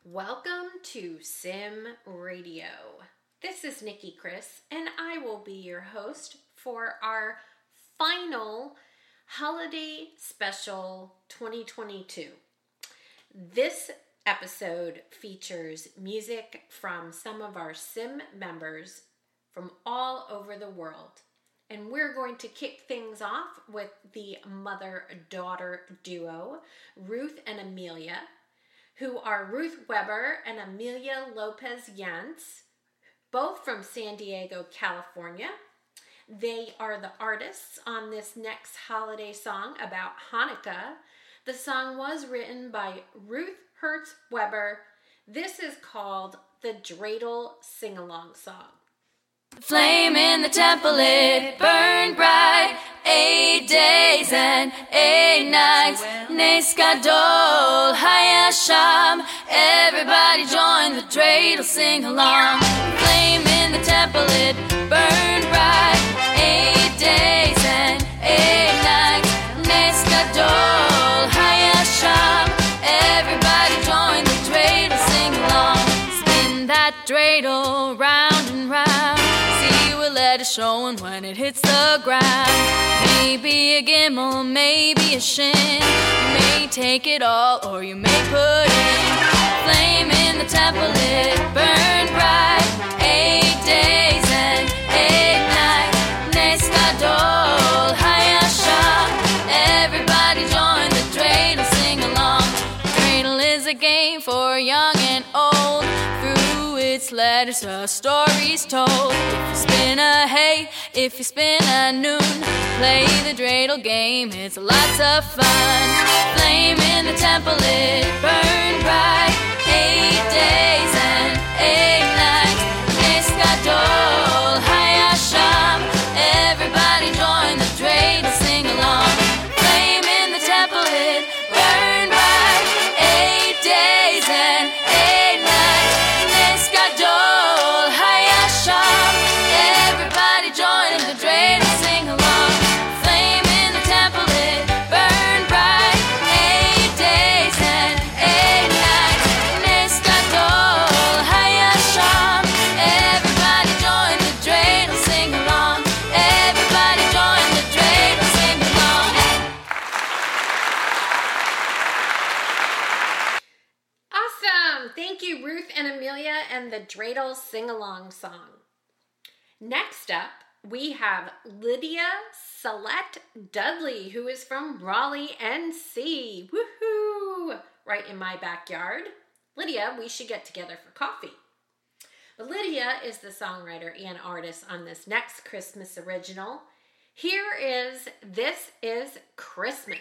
Welcome to Sim Radio. This is Nikki Chris, and I will be your host for our final holiday special 2022. This episode features music from some of our Sim members from all over the world. And we're going to kick things off with the mother-daughter duo, Ruth and Amelia, who are Ruth Weber and Amelia Lopez Yance, both from San Diego, California. They are the artists on this next holiday song about Hanukkah. The song was written by Ruth Hertz Weber. This is called the Dreidel Sing-Along Song. The flame in the temple, it burned bright, 8 days and 8 nights. Nes Gadol Hayasham, everybody join the dreidel, sing along. The flame in the temple, it burned bright, 8 days and 8 nights. Nes Gadol Hayasham, everybody join the dreidel, sing along. Spin that dreidel round and round. Let it showing when it hits the ground. Maybe a gimel, maybe a shin. You may take it all or you may put in. Flame in the temple, it burned bright, 8 days and 8 nights. Nes Gadol Hayasham, everybody join the dreidel, sing along. Dreidel is a game for young and old. Through its letters a story's told. If you spin a hay, if you spin a noon, play the dreidel game, it's lots of fun. Flame in the temple, it burned bright, 8 days and 8 nights. Nes Gadol Hayasham, everybody join the dreidel, sing along. Flame in the temple, it burned bright, 8 days and 8 nights. Nes Gadol Hayasham, everybody join the dreidel, sing along. Flame in the temple, it burned bright, 8 days and 8 nights. Nes Gadol Hayasham, everybody join the dreidel, sing along. Everybody join the dreidel, sing along. Awesome! Thank you, Ruth and Amelia and the Dreidel Sing-Along Song. Next up, we have Lydia Salette Dudley, who is from Raleigh, NC. Woohoo! Right in my backyard. Lydia, we should get together for coffee. But Lydia is the songwriter and artist on this next Christmas original. Here is This Is Christmas.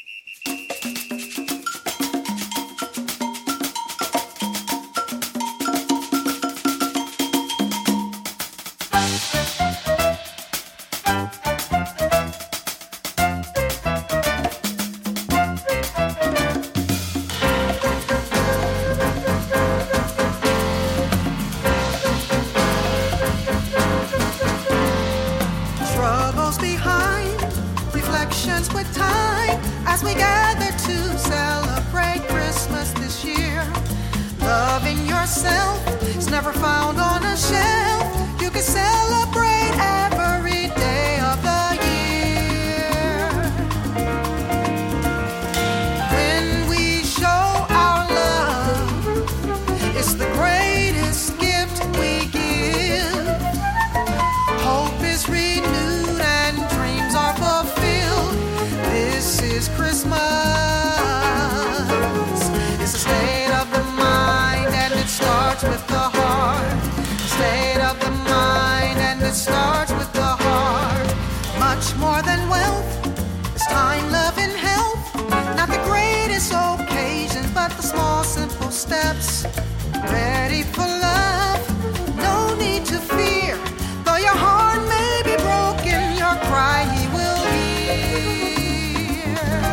Struggles behind, reflections with time, as we gather to celebrate Christmas this year. Loving yourself is never found on a shelf. You can celebrate every day of the year. When we show our love, it's the greatest gift we give. Hope is renewed and dreams are fulfilled. This is Christmas. It's a state of the mind and it starts with the heart. State of the mind and it starts with the heart. Much more than wealth, it's time, love, and health. Not the greatest occasion, but the small, simple steps. Ready for love, no need to fear. Though your heart may be broken, your cry he will hear.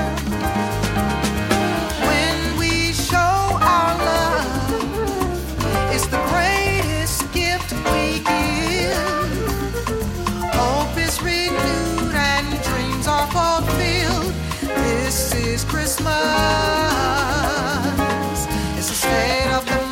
When we show our love, it's the greatest gift we give. Hope is renewed and dreams are fulfilled. This is Christmas. It's a state of the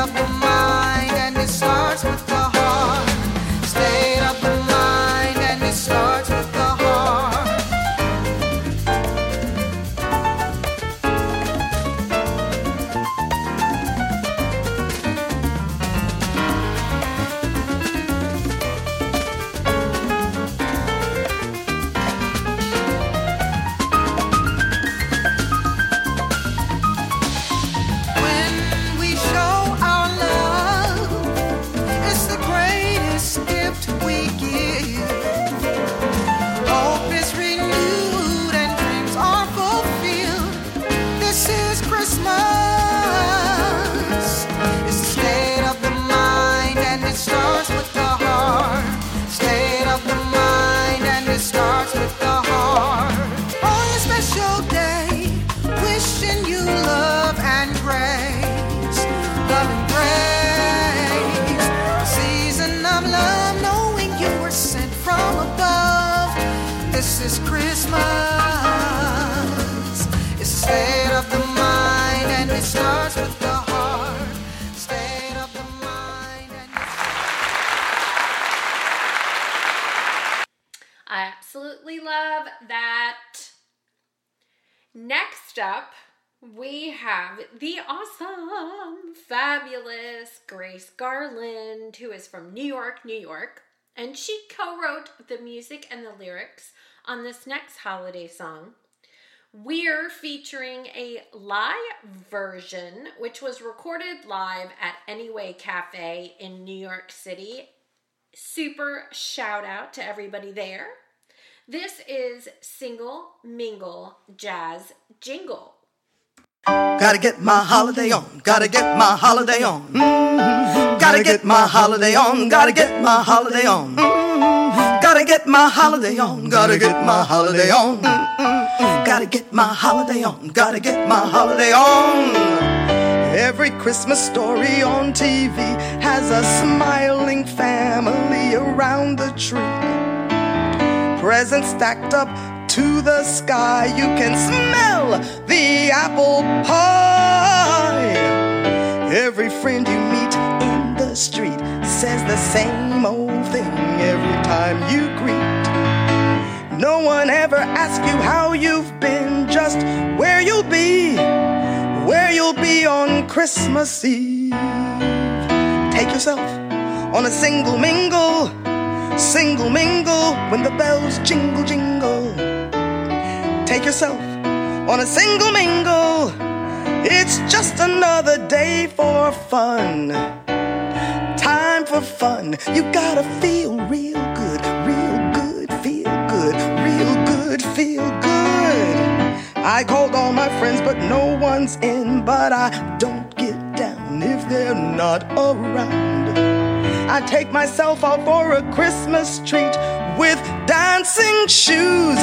of the mind, and it starts with the heart. State of the mind, and it starts with the heart. This is Christmas. It's the state of the mind, and it starts with the heart. State of the mind, and I absolutely love that. Next up, we have the awesome, fabulous Grace Garland, who is from New York, New York. And she co-wrote the music and the lyrics on this next holiday song. We're featuring a live version, which was recorded live at Anyway Cafe in New York City. Super shout out to everybody there. This is Single Mingle Jazz Jingle. Gotta get my holiday on, gotta get my holiday on. Mm-hmm. Gotta get my holiday on, gotta get my holiday on. Mm-hmm. Gotta get my holiday on, gotta get my holiday on. Mm-hmm. Gotta get my holiday on, gotta get my holiday on. Every Christmas story on TV has a smiling family around the tree. Presents stacked up to the sky, you can smell the apple pie. Every friend you meet in the street says the same old thing every time you greet. No one ever asks you how you've been, just where you'll be on Christmas Eve. Take yourself on a single mingle when the bells jingle jingle. Take yourself on a single mingle. It's just another day for fun. Time for fun. You gotta feel real good, feel good, real good, feel good. I called all my friends, but no one's in. But I don't get down if they're not around. I take myself out for a Christmas treat with dancing shoes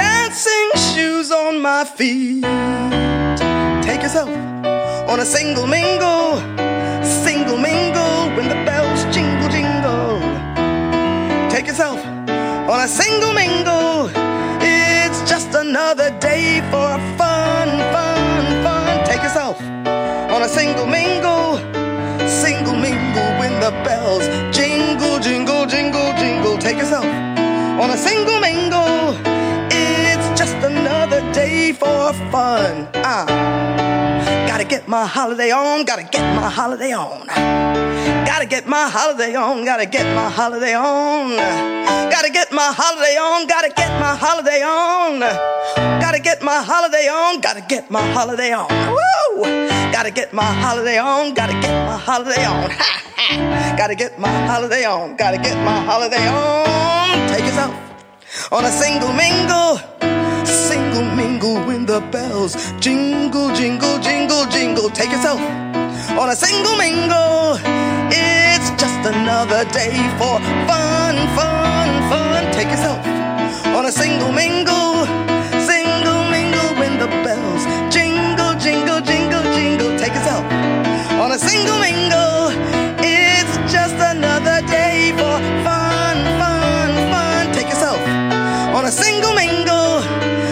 on my feet. Take yourself on a single mingle when the bells jingle jingle. Take yourself on a single mingle. It's just another day for fun. Take yourself on a single mingle when the bells jingle jingle jingle jingle. Take yourself on a single mingle. It's just another day for fun. Gotta get my holiday on, gotta get my holiday on. Gotta get my holiday on, gotta get my holiday on. Gotta get my holiday on, gotta get my holiday on. Gotta get my holiday on, gotta get my holiday on. Woo! Gotta get my holiday on, gotta get my holiday on. Ha ha! Gotta get my holiday on, gotta get my holiday on. Take yourself on a single mingle when the bells jingle jingle jingle jingle. Take yourself on a single mingle. It's just another day for fun. Take yourself on a single mingle when the bells jingle jingle jingle jingle. Take yourself on a single mingle. It's just another day for fun. Take yourself on a single mingle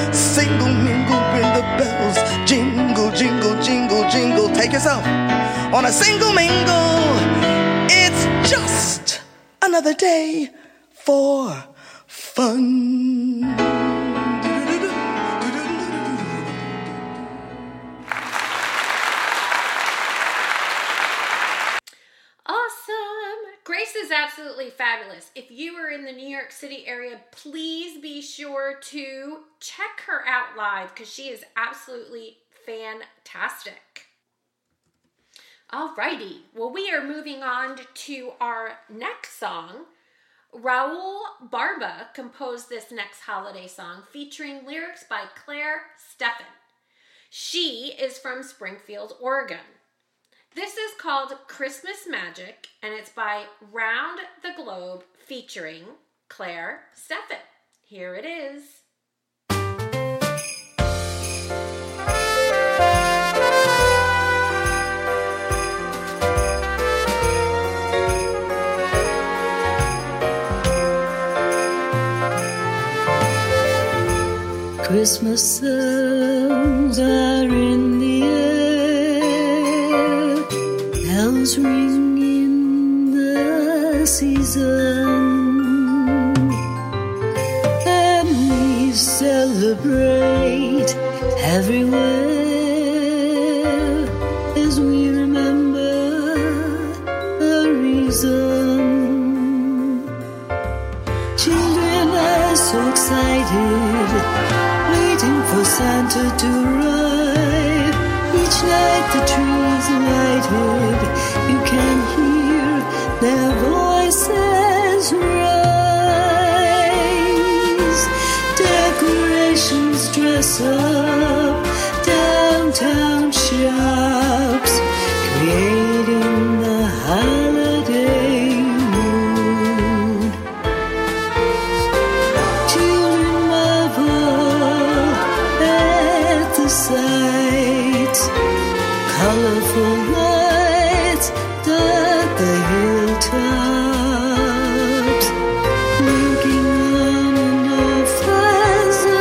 when the bells jingle jingle jingle jingle. Take yourself on a single mingle. It's just another day for fun. Awesome! Grace is absolutely fabulous. If you are in the New York City area, please be sure to check her out live because she is absolutely fantastic. Alrighty, well, we are moving on to our next song. Raul Barba composed this next holiday song featuring lyrics by Claire Steffen. She is from Springfield, Oregon. This is called Christmas Magic, and it's by Round the Globe featuring Claire Steffen. Here it is. Christmas songs are in the air, bells ring in the season, families celebrate everywhere as we remember the reason. Children are so excited, waiting for Santa to arrive. Each night the trees are lighted, you can hear their voices rise. Decorations dress up downtown shops, creating the holiday mood. Children marvel at the sights, colorful lights dot the hilltops, blinking on and off as a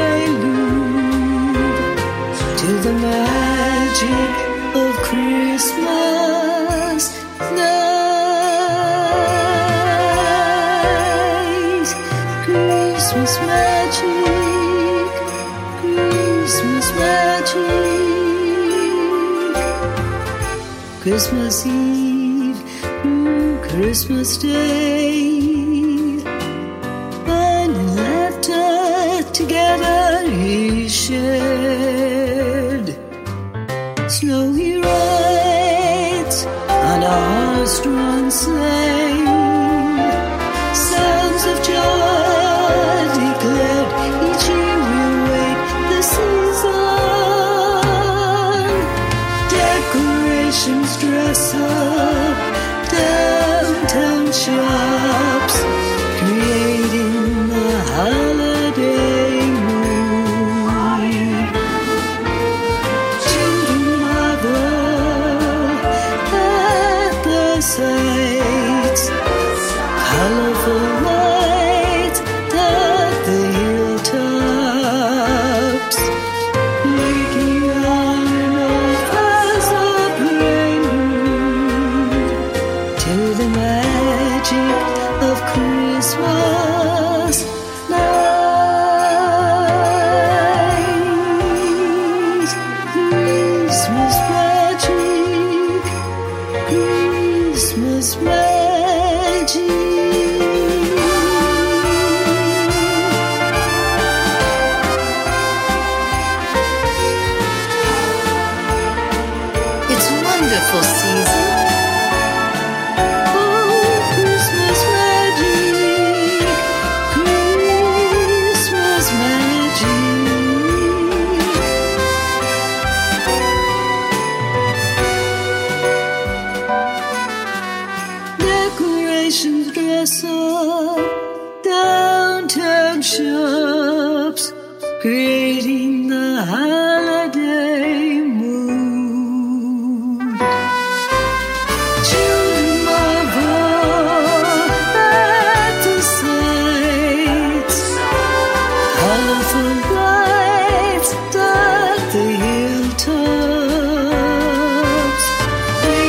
prelude to the magic of Christmas night. Christmas magic, Christmas magic. Christmas Eve through Christmas Day, fun and laughter together is shared. Snowy rides on a horse-drawn sleigh, sounds of joy declared each year we'll wait the season. Decorations dress up downtown shops, creating the holiday mood. Children marvel at the sights, colorful lights dot the hilltops, making on and off as a prelude to the magic of Christmas night. Christmas magic, Christmas magic. It's a wonderful season. Oh, Christmas magic, Christmas magic. Decorations dress up downtown shops, creating the holiday mood. Children marvel at the sights, colorful lights dot the hilltops,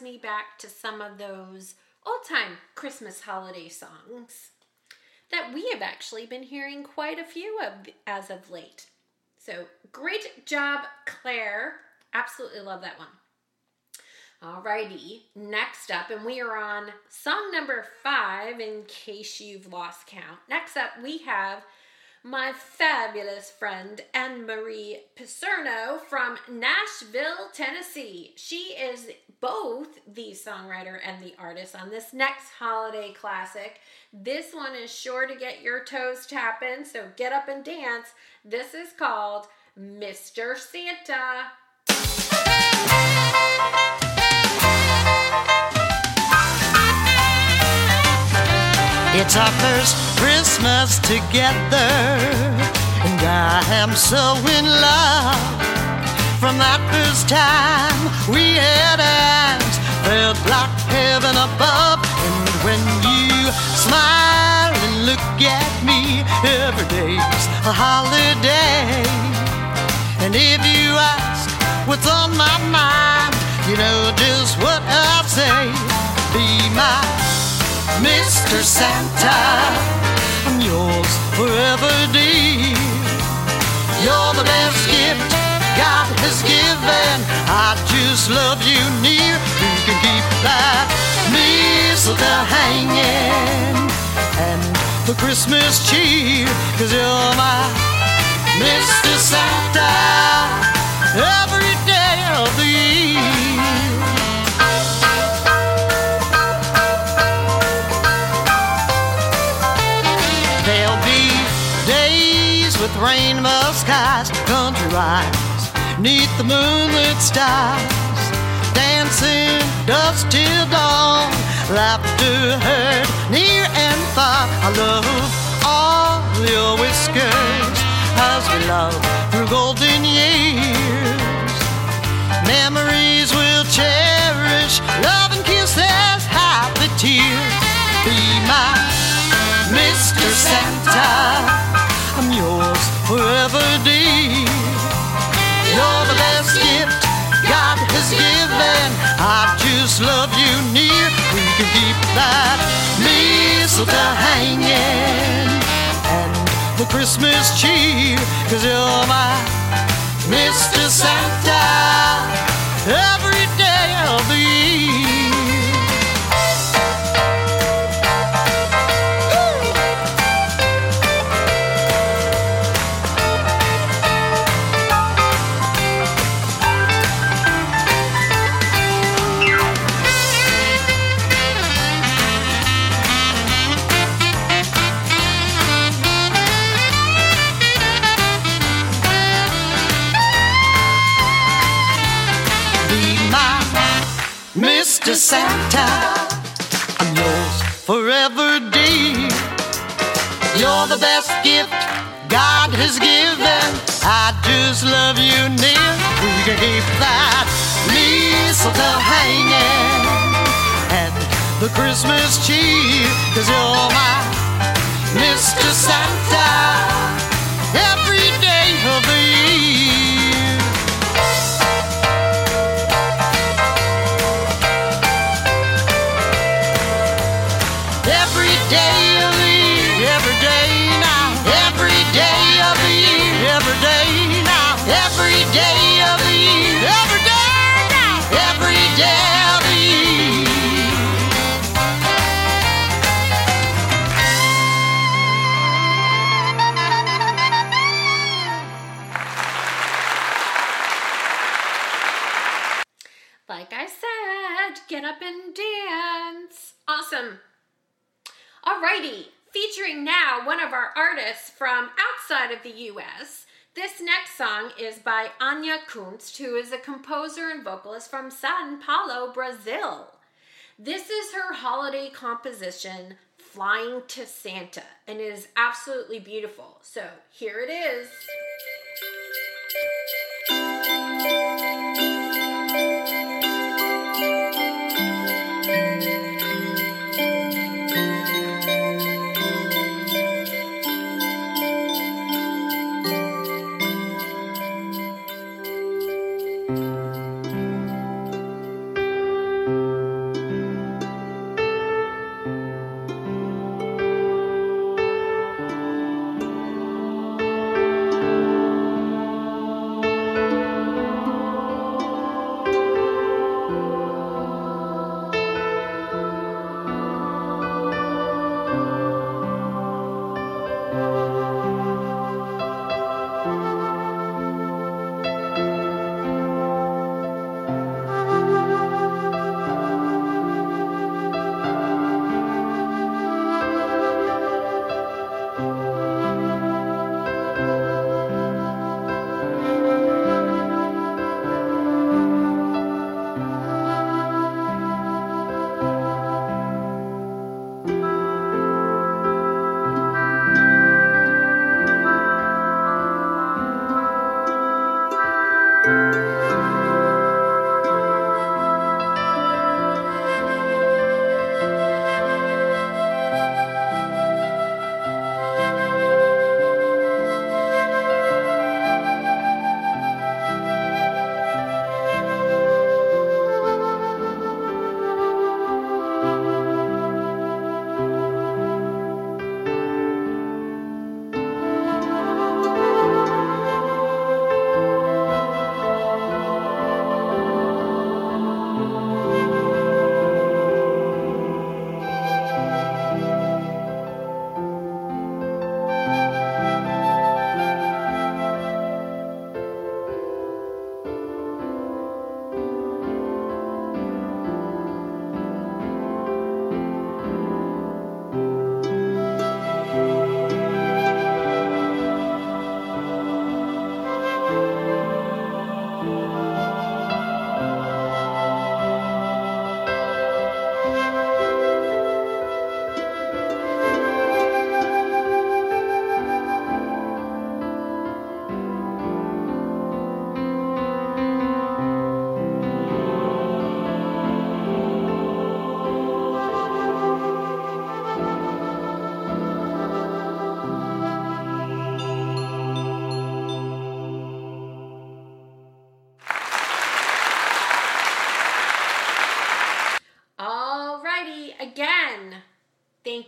me back to some of those old-time Christmas holiday songs that we have actually been hearing quite a few of as of late. So great job, Claire. Absolutely love that one. Alrighty, next up, and we are on song number 5 in case you've lost count. Next up, we have my fabulous friend Anne-Marie Picerno from Nashville, Tennessee. She is both the songwriter and the artist on this next holiday classic. This one is sure to get your toes tapping, so get up and dance. This is called Mr. Santa. It's our first Christmas together, and I am so in love. From that first time we had hands, felt like heaven above. And when you smile and look at me, every day's a holiday. And if you ask what's on my mind, you know just what I'll say. Be my Mr. Santa, I'm yours forever, dear. You're the best gift God has given. I just love you near. We can keep that mistletoe hanging and the Christmas cheer, 'cause you're my Mr. Santa every day of the year. There'll be days with rainbow skies, country rides, neath the moonlit stars, dancing dusk till dawn, laughter heard near and far. I love all your whiskers as we love through golden years. Memories we'll cherish, love and kisses, happy tears. Be my Mr. Santa, I'm yours forever, dear. You're the best gift God has given. I just love you near. We can keep that mistletoe hanging and the Christmas cheer, 'cause you're my Mr. Santa every day of the year. Mr. Santa, I'm yours forever, dear. You're the best gift God has given. I just love you near. We can keep that mistletoe hanging and the Christmas cheer, 'cause you're my Mr. Santa every day of the year. Every day of the year, every day now, every day of the year, every day now, every day of the year, every day now, every day of the year. Like I said, get up and dance. Awesome. Alrighty, featuring now one of our artists from outside of the U.S. This next song is by Anya Kunst, who is a composer and vocalist from Sao Paulo, Brazil. This is her holiday composition, Flying to Santa, and it is absolutely beautiful. So here it is.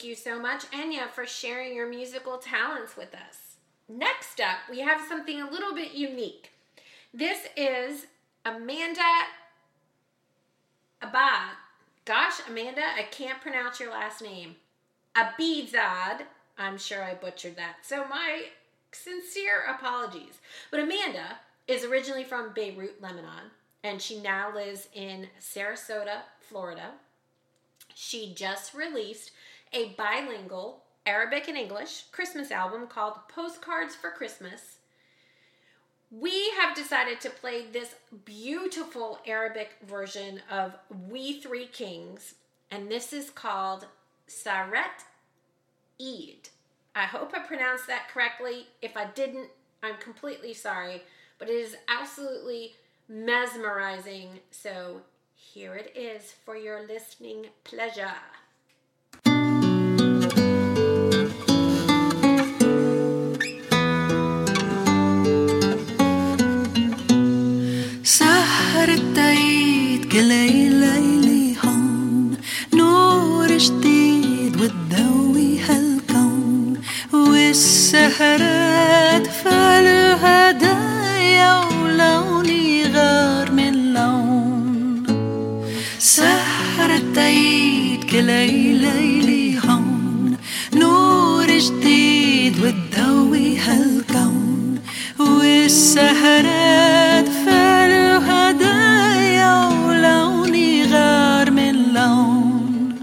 Thank you so much, Enya, for sharing your musical talents with us. Next up, we have something a little bit unique. This is Amanda Abad. Gosh, Amanda, I can't pronounce your last name. Abizad. I'm sure I butchered that. So my sincere apologies. But Amanda is originally from Beirut, Lebanon, and she now lives in Sarasota, Florida. She just released a bilingual Arabic and English Christmas album called Postcards for Christmas. We have decided to play this beautiful Arabic version of We Three Kings, and this is called Saret Eid. I hope I pronounced that correctly. If I didn't, I'm completely sorry, but it is absolutely mesmerizing. So here it is for your listening pleasure. سهرة عيد كل ليلة هون نور جديد وتضوي هالكون والسهرات فعلوا هدايا ولوني غار من لون سهرة عيد كل ليلة هون نور جديد وتضوي هالكون والسهرات فعلوا هدايا ولوني غار من لون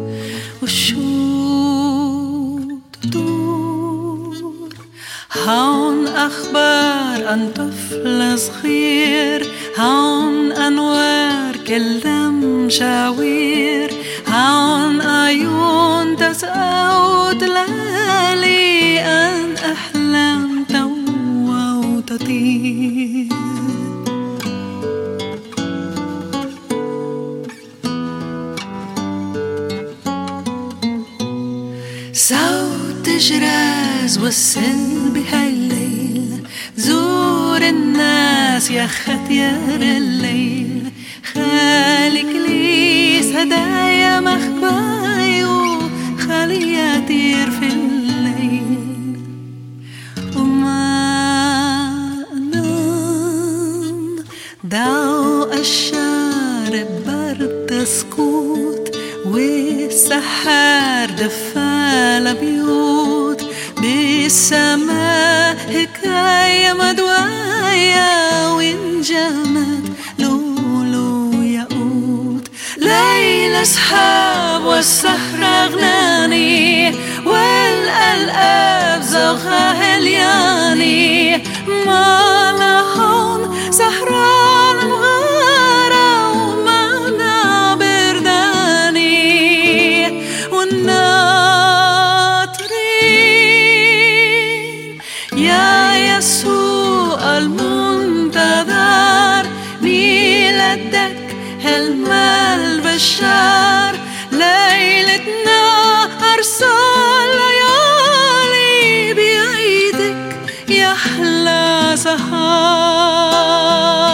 والشوط تدور هون أخبار عن طفل صغير هون أنوار كلها مشاوير هون عيون تسقى وتلالي أن أحلام توا وتطير صوت جراز والسل بهالليل زور الناس يا ختيار الليل خالي كليس هدايا مخباي وخالي يطير في الليل وما أنام ضوء الشارب برد سكوت والسحار دفال بيوت بالسماء حكاية مدوايا وانجمت لولو ياقوت ليلى أصحاب والسهرة أغناني والألقاب زوغها هلياني ما لهون سهران مغارة ومانا برداني والناطرين يا يسوع المنتظر ميلادك هالمال بشار ليلتنا أرسل ليالي بأيدك يا أحلى سهار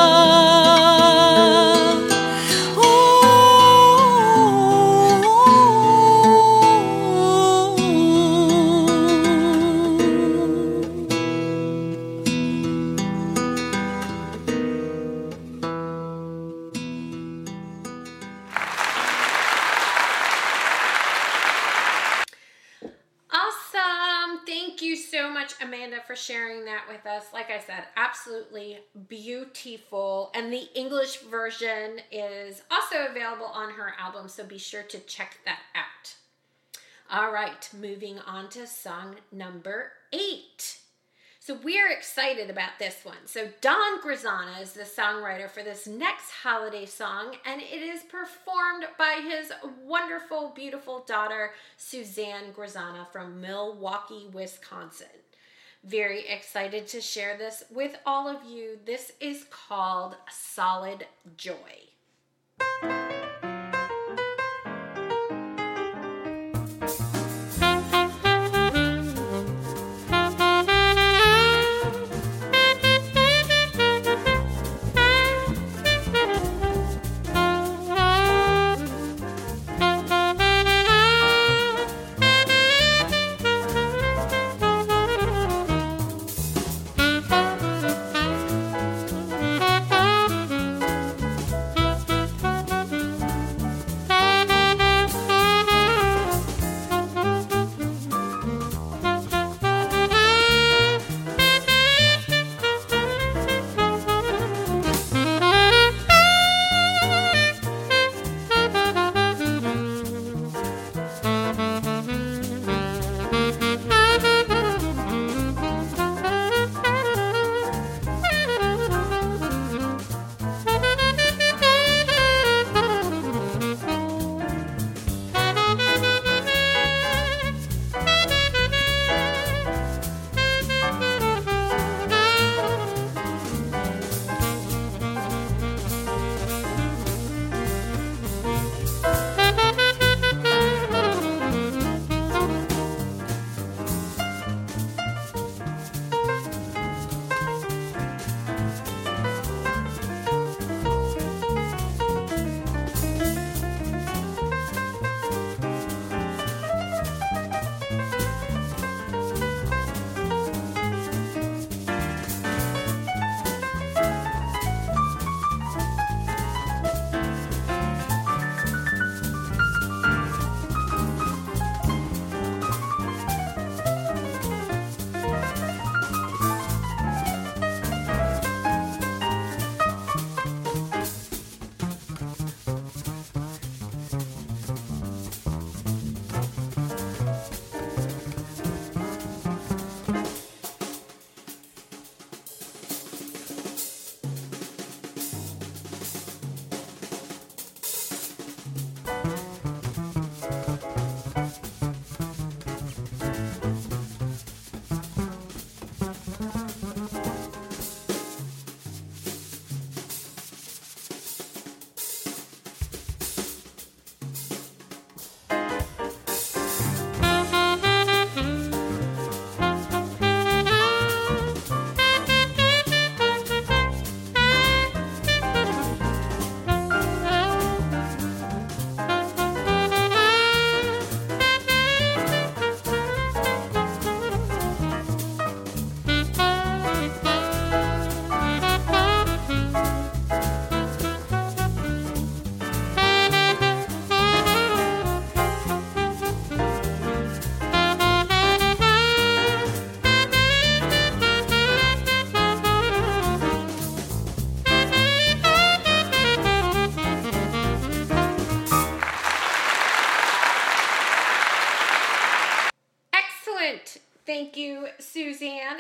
Awesome. Thank you so much, Amanda, for sharing that with us. Like I said, absolutely beautiful. And the English version is also available on her album, so be sure to check that out. All right, moving on to song number 8. So we're excited about this one. So Don Grisana is the songwriter for this next holiday song, and it is performed by his wonderful, beautiful daughter, Suzanne Grisana from Milwaukee, Wisconsin. Very excited to share this with all of you. This is called Solid Joy.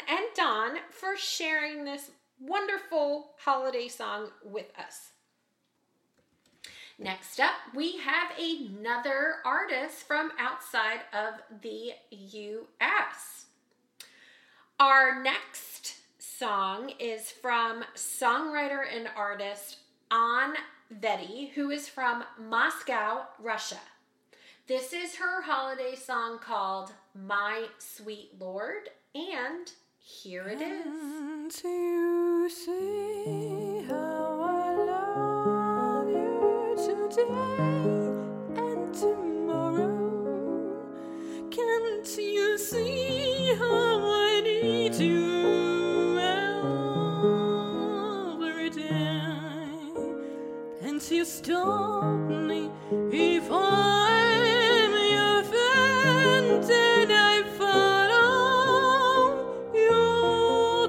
and Don for sharing this wonderful holiday song with us. Next up, we have another artist from outside of the U.S. Our next song is from songwriter and artist Anne Vetty, who is from Moscow, Russia. This is her holiday song called My Sweet Lord, and here it is. And to say how I love you today and tomorrow. Can't you see how I need you every day? Can't you stop me if I'm your friend and I follow your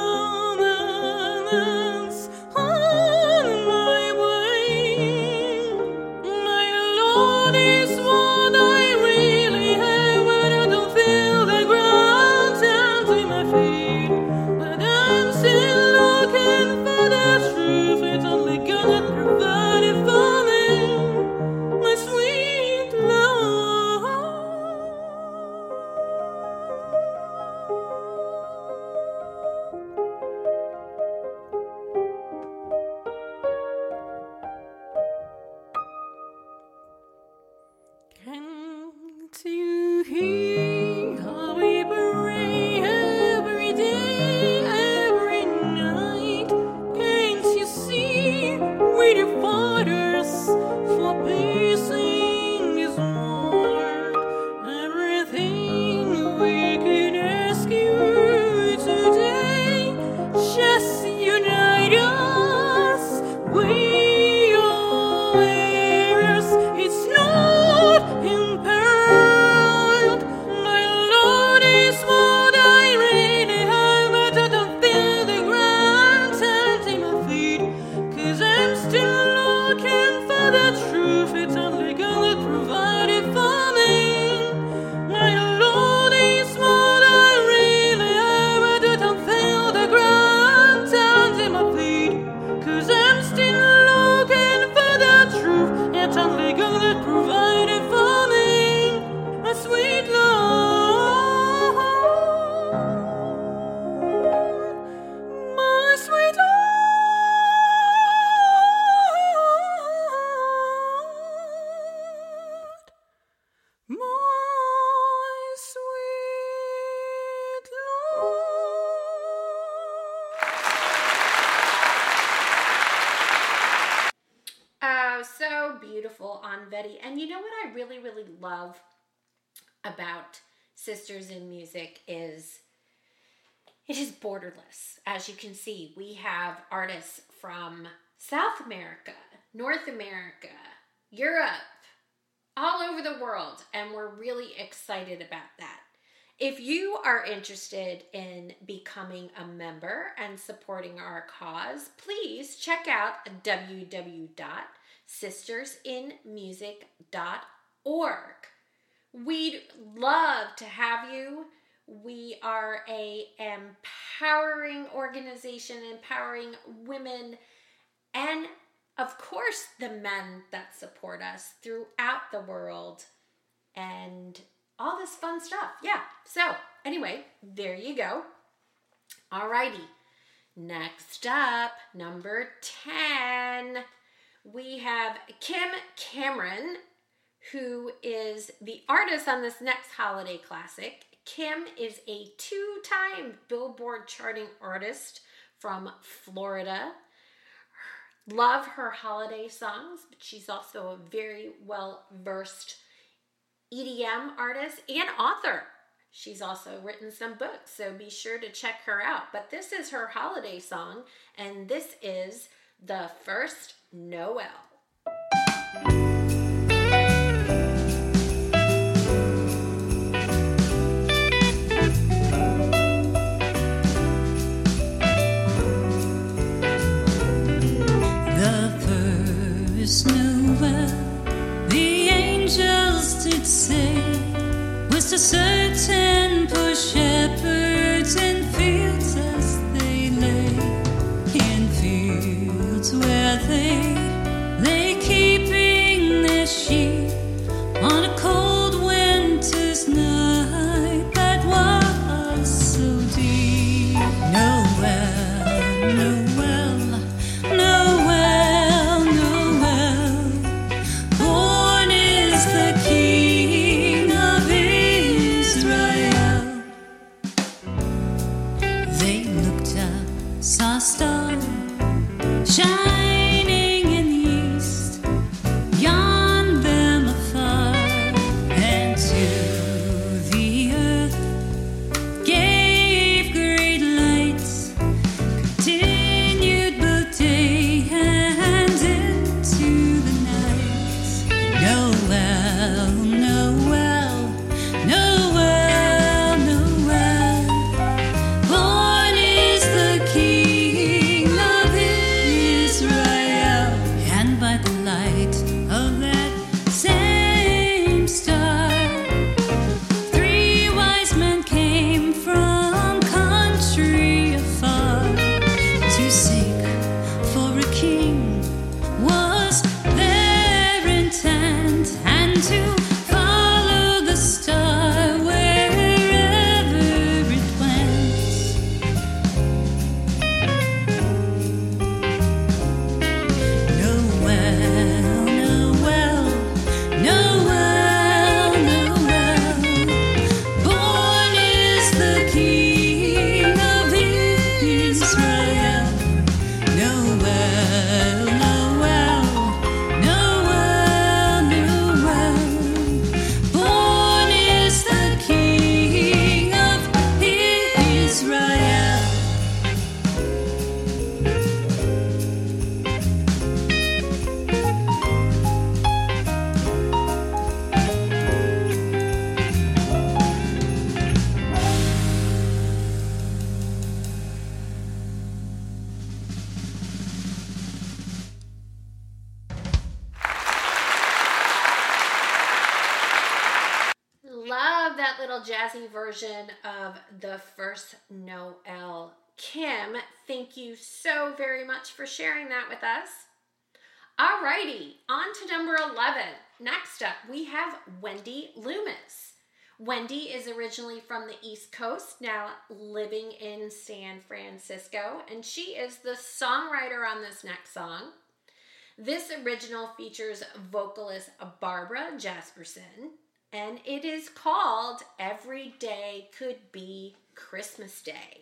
commands on my way? My Lord is what I really have when I don't feel the ground under my feet. But I'm still looking for the truth. It's only God that provided for me, my sweet Lord. Can't you hear how we pray every day, every night? Can't you see we the fighters for peace in this world? Everything we can ask you today, just unite us. We are heirs. It's not imperiled. My Lord is what I really have, but I don't feel the ground under my feet. 'Cause I'm still looking for the truth. It's only God that provided for me. My Lord is what I really have, but I don't feel the ground under my feet. 'Cause I'm still looking for the truth. It's only God that provided for me, my sweet Lord, my sweet Lord, my sweet Lord. Oh, so beautiful, Anne Vetty. And you know what I really, really love about Sisters in Music is it is borderless. As you can see, we have artists from South America, North America, Europe, all over the world, and we're really excited about that. If you are interested in becoming a member and supporting our cause, please check out www.sistersinmusic.org. We'd love to have you. We are a empowering organization, empowering women, and of course the men that support us throughout the world, and all this fun stuff. Yeah. So anyway, there you go. Alrighty. Next up, number 10, we have Kim Cameron, who is the artist on this next holiday classic. Kim is a 2-time Billboard charting artist from Florida. Love her holiday songs, but she's also a very well-versed EDM artist and author. She's also written some books, so be sure to check her out. But this is her holiday song, and this is The First Noel. The first Noel, the angels did say, was to certain poor shepherds in fields. saw a star shining in the east, beyond them afar, and to the earth gave great lights, continued both day and into the night. Noel, Noel, Noel, Noel, born is the King of Israel, and by the light of that same star, 3 wise men came from country afar to seek for a king was their intent, and to follow the star wherever it went. Noel, Noel, Noel, Noel, born is the King of Israel. Noel, Noel, Noel, Noel, born is the King of Israel. Love that little jazzy version of the first Noel. Kim, thank you so very much for sharing that with us. Alrighty, on to number 11. Next up, we have Wendy Loomis. Wendy is originally from the East Coast, now living in San Francisco, and she is the songwriter on this next song. This original features vocalist Barbara Jasperson, and it is called Every Day Could Be Christmas Day.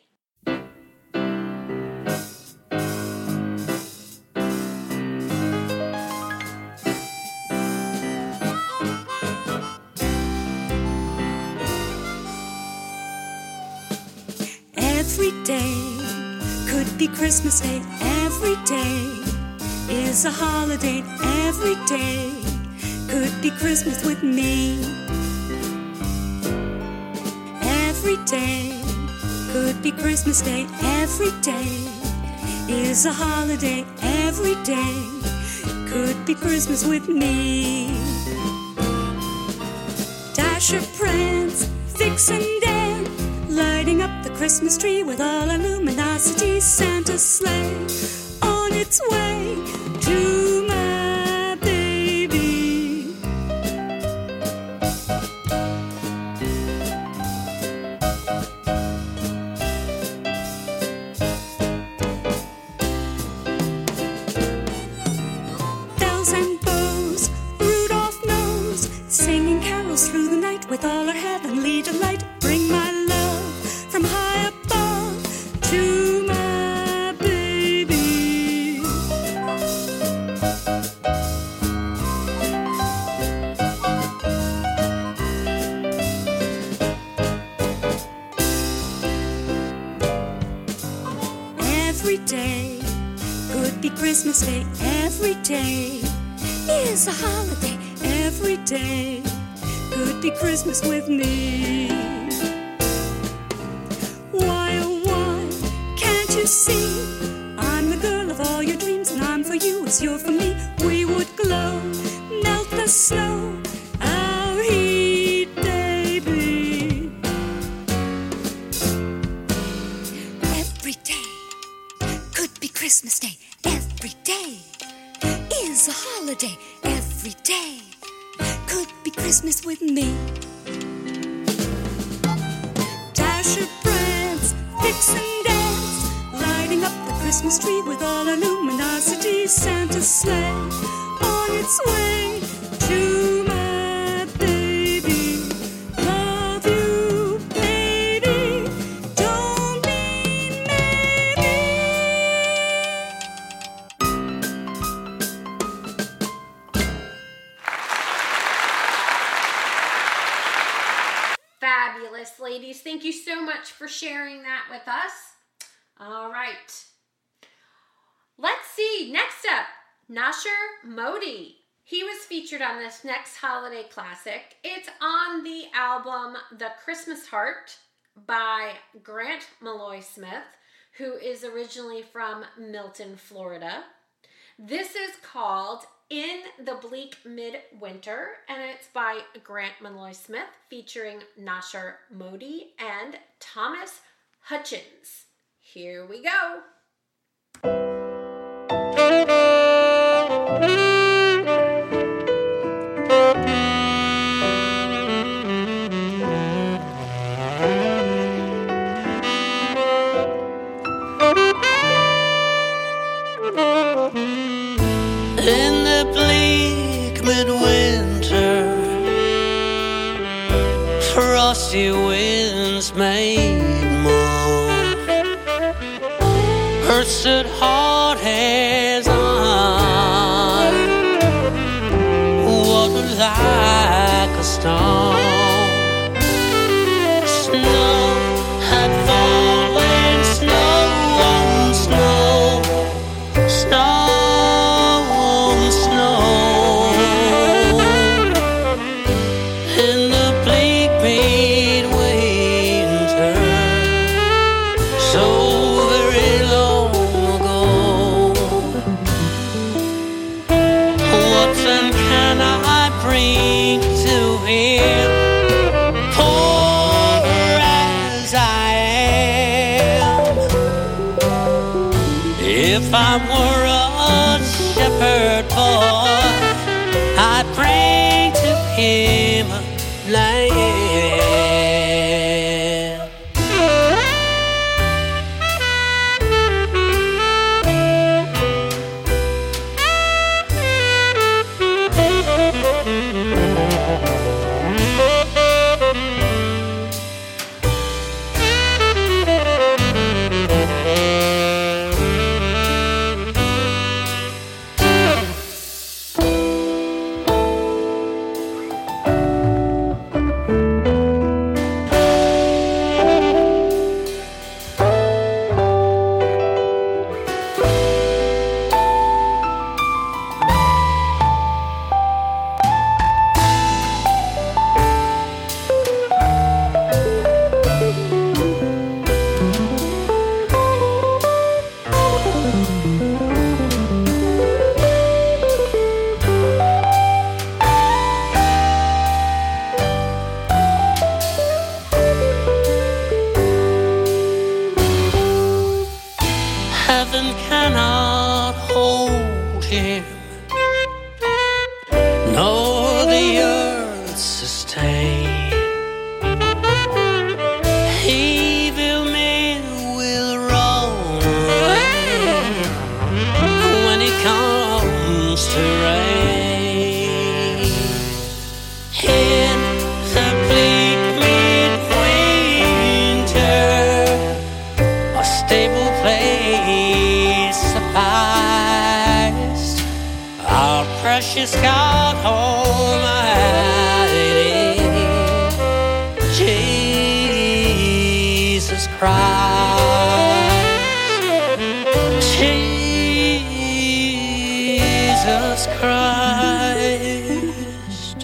Every day could be Christmas Day. Every day is a holiday. Every day could be Christmas with me. Every day could be Christmas Day. Every day is a holiday. Every day could be Christmas with me. Dasher, Prance, Vixen, Dan, lighting up the Christmas tree with all our luminosity. Santa's sleigh on its way to my baby. Bells and bows, Rudolph knows, singing carols through the night with all our heavenly delight. Bring my love from high above to my baby. Every day could be Christmas Day. Every day is a holiday. Every day could be Christmas with me. Why, oh why can't you see? I'm the girl of all your dreams, and I'm for you as you're for me. We would glow, melt the snow, our heat, baby. Every day could be Christmas Day. Every day is a holiday. Every day could be Christmas with me. Dasher, Prance, Vixen, Dance, lighting up the Christmas tree with all our luminosity. Santa's sleigh on its way to my baby. Love you, baby. Don't mean maybe. ladies. Thank you so much for sharing that with us. All right. Let's see. Next up, Nasher Modi. He was featured on this next holiday classic. It's on the album The Christmas Heart by Grant Malloy Smith, who is originally from Milton, Florida. This is called In the Bleak Midwinter, and it's by Grant Malloy Smith featuring Nasher Modi and Thomas Hutchins. Here we go. In the bleak midwinter, frosty winds made moan. Earth stood hard as iron, water like a stone. Snow had fallen, snow on snow, snow. If I were a shepherd boy, I'd bring to him a lamb. Heaven cannot hold him, nor the earth sustain. Evil men will run away when it comes to rain. In the bleak midwinter, a stable place sufficed. Our precious God Almighty, Jesus Christ, Jesus Christ.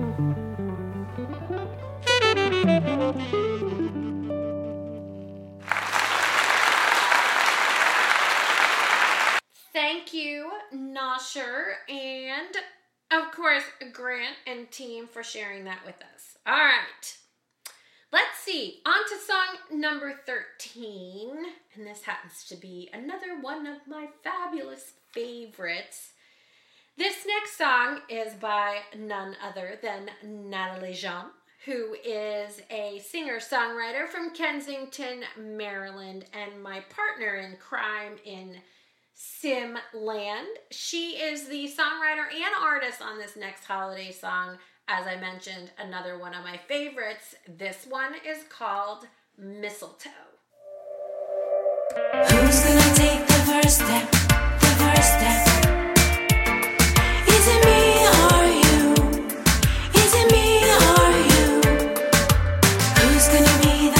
Thank you, Nasher, and of course, Grant and team for sharing that with us. All right, let's see. On to song number 13, and this happens to be another one of my fabulous favorites. This next song is by none other than Natalie Jean, who is a singer-songwriter from Kensington, Maryland, and my partner in crime in Simland. She is the songwriter and artist on this next holiday song. As I mentioned, another one of my favorites. This one is called Mistletoe. Who's gonna take the first step? The first step. Is it me or you? Is it me or you? Who's gonna be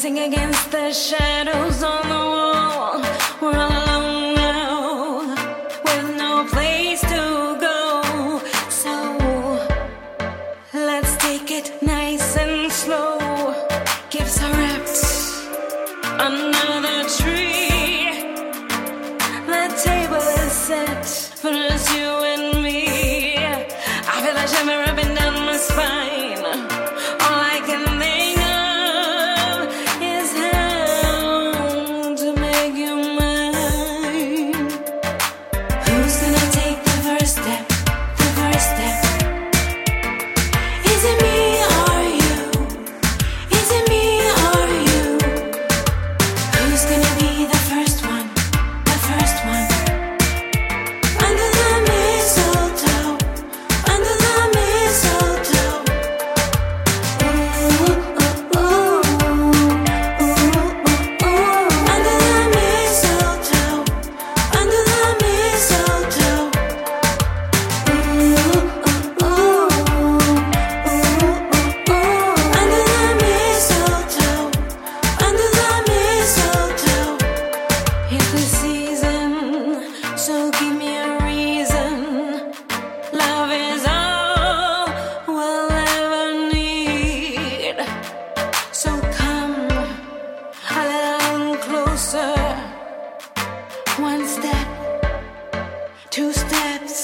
fighting against the shadows on the wall. We're all alone now, with no place to go. So let's take it nice and slow. Gifts are wrapped under the tree. The table is set for us, you and me. I feel a shiver up and down my spine. All I can think of is how to make you mine. Who's gonna take the first step? The first step. Is it me or you? Is it me or you? Who's gonna be the first one? The first one. Under the mistletoe. Under the mistletoe. Ooh, ooh, ooh, ooh, ooh, ooh. Under the mistletoe. Under the mistletoe. Ooh, ooh, ooh, ooh, ooh, ooh. Under the mistletoe. Under the mistletoe. It's the season, so give me a reason. Love is all we'll ever need. So come a little closer. One step, two steps.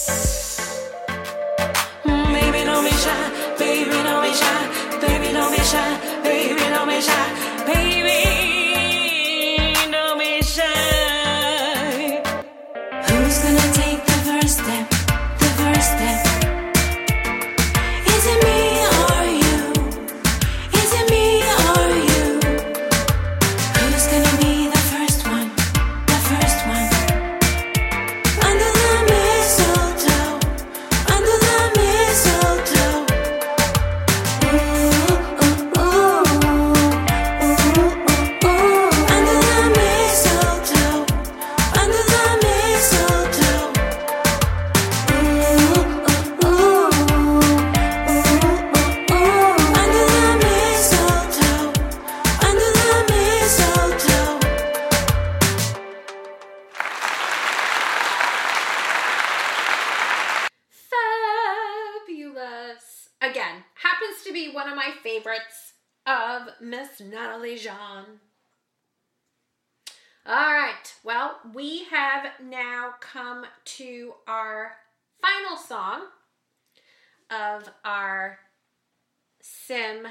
Baby, don't be shy. Baby, don't be shy. Baby, don't be shy. Baby, don't be shy. Baby, don't be shy. Who's gonna take the first step? The first step. Is it me or you? Is it me or you? Who's gonna be the first one? The first one. Under the mistletoe. Under the mistletoe. Ooh, ooh, ooh, ooh, ooh, ooh. Under the mistletoe. Under the mistletoe. Ooh, ooh, ooh, ooh, ooh, ooh. Under the mistletoe. Under the mistletoe. Fabulous. Again, happens to be one of my favorites of Miss Natalie Jean. All right, well, we have now come to our final song of our Sim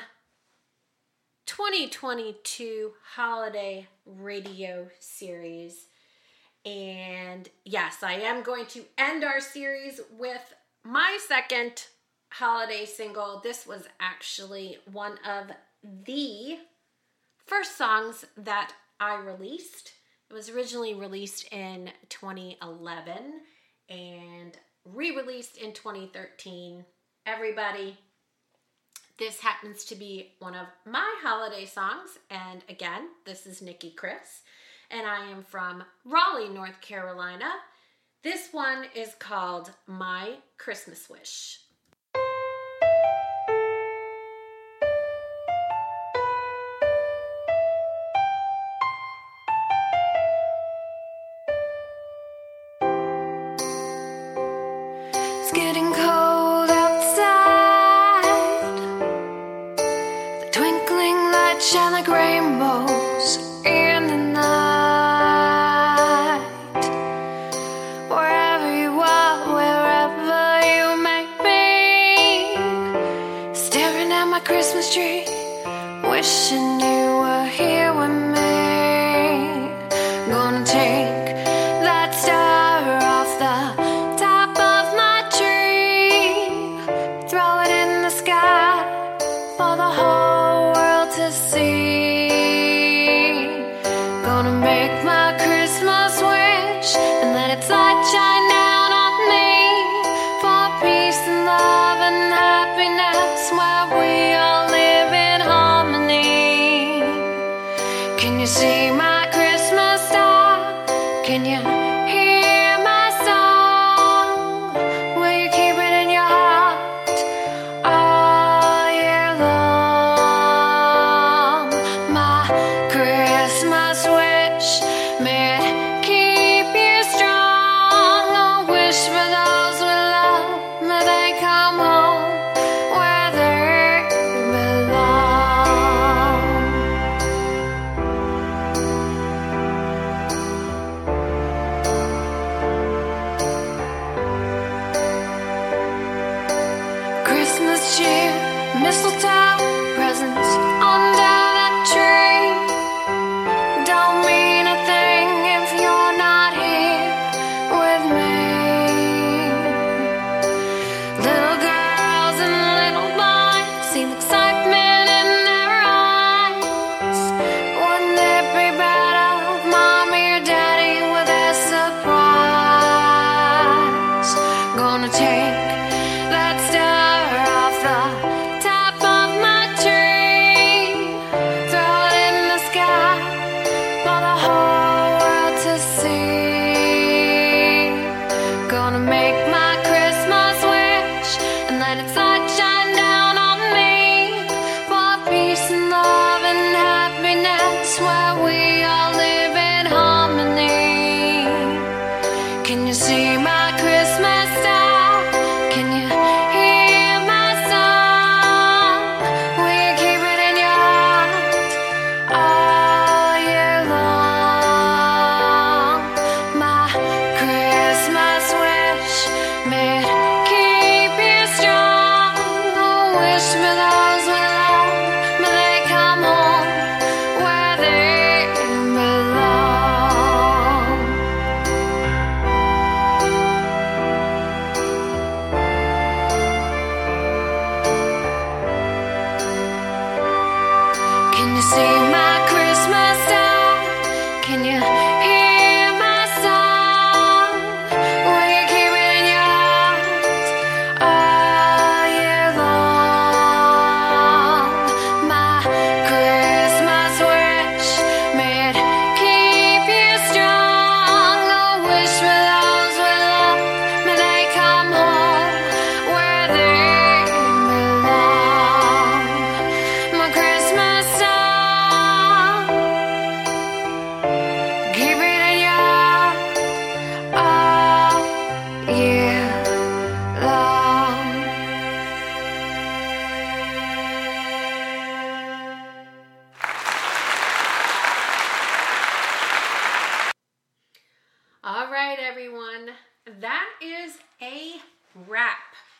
2022 Holiday Radio Series. And yes, I am going to end our series with my second holiday single. This was actually one of the first songs that I released. It was originally released in 2011 and re-released in 2013. Everybody, this happens to be one of my holiday songs. And again, this is Nikki Chris, and I am from Raleigh, North Carolina. This one is called My Christmas Wish. It's getting cold outside. The twinkling lights shine like rainbows in the night. Wherever you are, wherever you may be, may it keep you strong. I wish for those we love, may they come home where they belong. Christmas cheer, mistletoe, presents under the tree. Don't mean a thing if you're not here with me. Little girls and little boys see the excitement in their eyes. Wouldn't it be better if mommy or daddy were their surprise? Gonna take that star off the top of my tree, throw it in the sky for the whole world to see. Gonna make my Christmas wish and let its light shine down on me, for peace and love and happiness where we all live in harmony. Can you see my Christmas star? Can you hear my song? Will you keep it in your heart all year long? My Christmas wish, may it keep you strong. I wish for those we love, may they come home where they belong. Can you see my Christmas star? Can you hear my song? Will you keep it in your heart all year long? My Christmas wish, may it keep you strong. I wish for those we love, may they come home where they belong. My Christmas song, keep it in your heart all year long. All right, everyone. That is a wrap.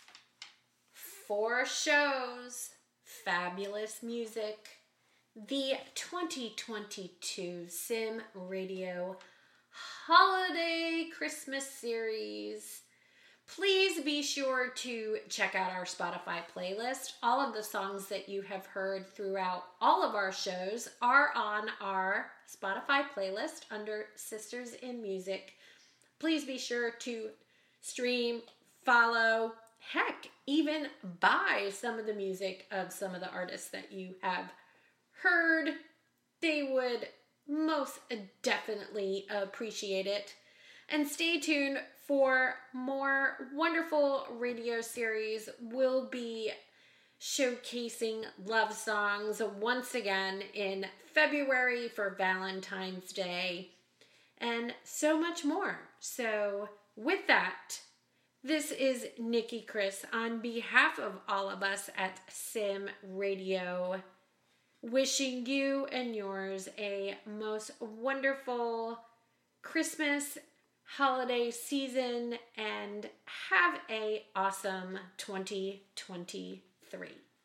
4 shows, fabulous music, the 2022 Sim Radio Holiday Christmas Series. Please be sure to check out our Spotify playlist. All of the songs that you have heard throughout all of our shows are on our Spotify playlist under Sisters in Music. Please be sure to stream, follow, heck, even buy some of the music of some of the artists that you have heard. They would most definitely appreciate it. And stay tuned for more wonderful radio series. We'll be showcasing love songs once again in February for Valentine's Day and so much more. So with that, this is Nikki Chris on behalf of all of us at Sim Radio, wishing you and yours a most wonderful Christmas holiday season and have a awesome 2023.